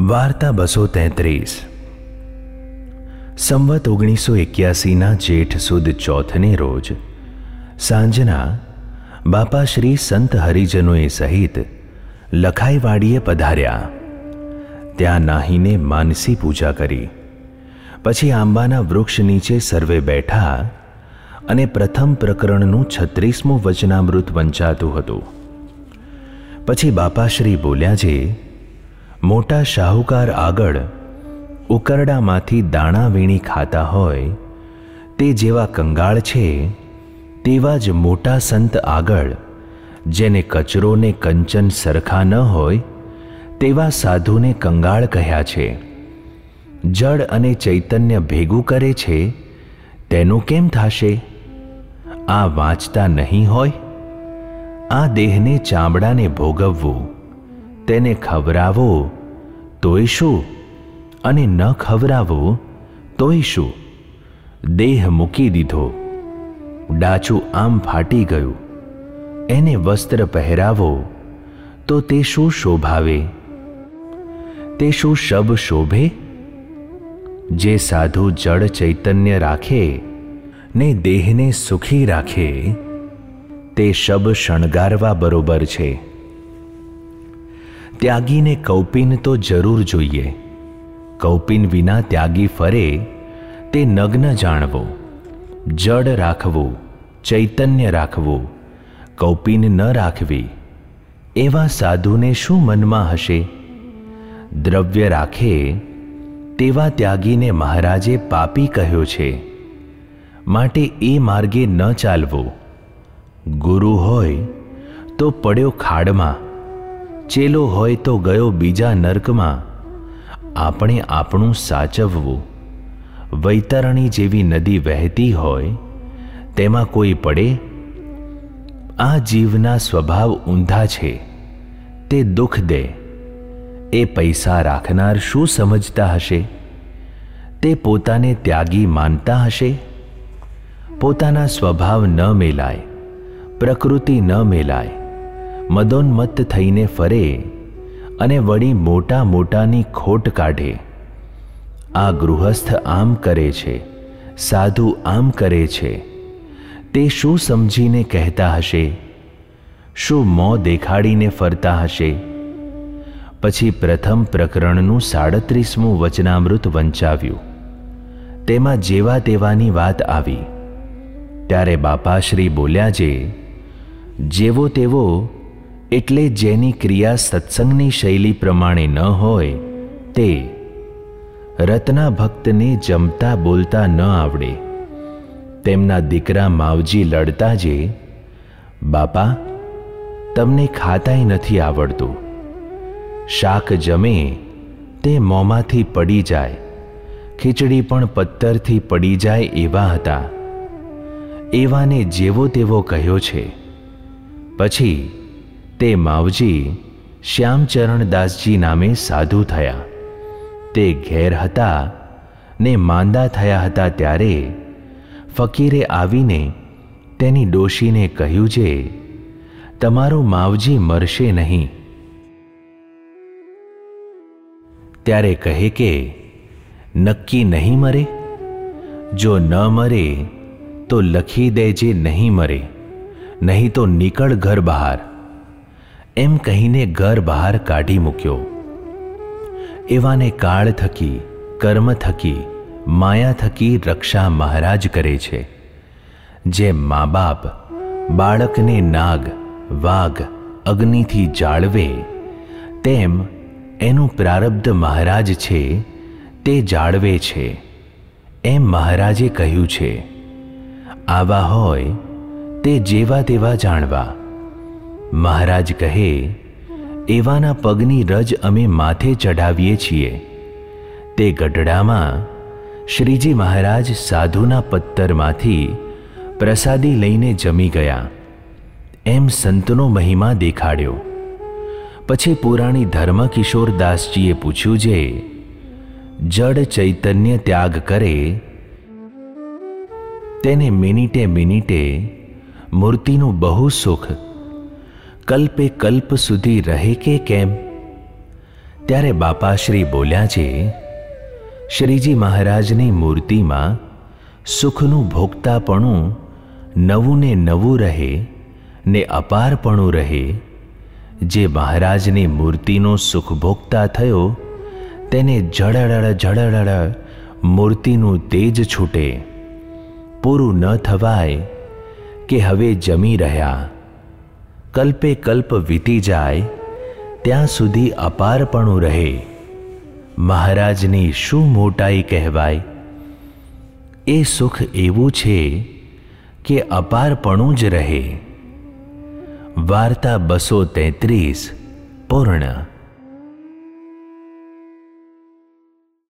વાર્તા 233 સંવત 1981ના જેઠ સુદ ચોથને રોજ સાંજના બાપા શ્રી સંત હરિજનોએ સહિત લખાઈવાડીએ પધાર્યા. ત્યાં નાહીને માનસી પૂજા કરી. પછી આંબાના વૃક્ષ નીચે સર્વે બેઠા અને પ્રથમ પ્રકરણનું 36મું વચનામૃત વંચાતું હતું. પછી બાપાશ્રી બોલ્યા છે, મોટા શાહુકાર આગળ ઉકરડામાંથી દાણા વીણી ખાતા હોય તે જેવા કંગાળ છે, તેવા જ મોટા સંત આગળ જેને કચરો ને કંચન સરખા ન હોય તેવા સાધુને કંગાળ કહ્યા છે. જળ અને ચૈતન્ય ભેગું કરે છે તેનું કેમ થાશે? આ વાંચતા નહીં હોય? આ દેહને ચામડાને ભોગવવું, તેને ખવરાવો તોય શું અને ન ખવરાવો તોય શું? દેહ મૂકી દીધો, ડાચું આમ ફાટી ગયું, એને વસ્ત્ર પહેરાવો તો તે શું શોભાવે? તે શું શબ શોભે? જે સાધુ જળ ચૈતન્ય રાખે ને દેહને સુખી રાખે તે શબ શણગારવા બરોબર છે. ત્યાગીને કૌપિન તો જરૂર જોઈએ. કૌપિન વિના ત્યાગી ફરે તે નગ્ન જાણવો. જડ રાખવું, ચૈતન્ય રાખવું, કૌપિન ન રાખવી, એવા સાધુને શું મનમાં હશે? દ્રવ્ય રાખે તેવા ત્યાગીને મહારાજે પાપી કહ્યો છે, માટે એ માર્ગે ન ચાલવો. ગુરુ હોય તો પડ્યો ખાડમાં, ચેલો હોય તો ગયો બીજા નર્કમાં. આપણે આપણું સાચવવું. વૈતરણી જેવી નદી વહેતી હોય તેમાં કોઈ પડે? આ જીવના સ્વભાવ ઊંધા છે, તે દુઃખ દે. એ પૈસા રાખનાર શું સમજતા હશે? તે પોતાને ત્યાગી માનતા હશે? પોતાના સ્વભાવ ન મેલાય, પ્રકૃતિ ન મેલાય, મદોન્મત્ત થઈને ફરે અને વળી મોટા મોટાની ખોટ કાઢે. આ ગૃહસ્થ આમ કરે છે, સાધુ આમ કરે છે, તે શું સમજીને કહેતા હશે? શું મોં દેખાડીને ફરતા હશે? પછી પ્રથમ પ્રકરણનું 37મું વચનામૃત વંચાવ્યું. તેમાં જેવા તેવાની વાત આવી. ત્યારે બાપાશ્રી બોલ્યા છે, જેવો તેવો એટલે જેની ક્રિયા સત્સંગની શૈલી પ્રમાણે ન હોય તે. રત્ના ભક્તને જમતા બોલતા ન આવડે. તેમના દીકરા માવજી લડતા જે, બાપા તમને ખાતાય નથી આવડતું. શાક જમે તે મોંમાંથી પડી જાય, ખીચડી પણ પત્તરથી પડી જાય એવા હતા. એવાને જેવો તેવો કહ્યો છે. પછી તે માવજી શ્યામચરણદાસજી નામે સાધુ થયા. તે ઘેર હતા ને માંદા થયા હતા ત્યારે ફકીરે આવીને તેની ડોશીને કહ્યું છે, તમારો માવજી મરશે નહીં. ત્યારે કહે કે નક્કી નહીં મરે? જો ન મરે તો લખી દેજે નહીં મરે, નહીં તો નીકળ ઘર બહાર. એમ કહીને ઘર બહાર કાઢી મૂક્યો. એવાને કાળ થકી, કર્મ થકી, માયા થકી રક્ષા મહારાજ કરે છે. જેમ મા બાપ બાળકને નાગ, વાઘ, અગ્નિથી જાળવે તેમ એનું પ્રારબ્ધ મહારાજ છે તે જાળવે છે, એમ મહારાજે કહ્યું છે. આવા હોય તે જેવા તેવા જાણવા. મહારાજ કહે, એવાના પગની રજ અમે માથે ચઢાવીએ છીએ. તે ગઢડામાં શ્રીજી મહારાજ સાધુના પત્તરમાંથી પ્રસાદી લઈને જમી ગયા. એમ સંતનો મહિમા દેખાડ્યો. પછી પુરાણી ધર્મકિશોરદાસજીએ પૂછ્યું છે, જડ ચૈતન્ય ત્યાગ કરે તેને મિનિટે મિનિટે મૂર્તિનું બહુ સુખ કલ્પે કલ્પ સુધી રહે કે કેમ? ત્યારે બાપાશ્રી બોલ્યા છે, શ્રીજી મહારાજની મૂર્તિમાં સુખનું ભોગતાપણું નવું ને નવું રહે ને અપારપણું રહે. જે મહારાજની મૂર્તિનો સુખ ભોગતા થયો તેને જળળ મૂર્તિનું તેજ છૂટે. પૂરું ન થવાય કે હવે જમી રહ્યા. કલ્પે કલ્પ વીતી જાય ત્યાં સુધી અપારપણું રહે. મહારાજની શું મોટાઈ કહેવાય. એ સુખ એવું છે કે અપારપણું જ રહે. વાર્તા 233 પૂર્ણ.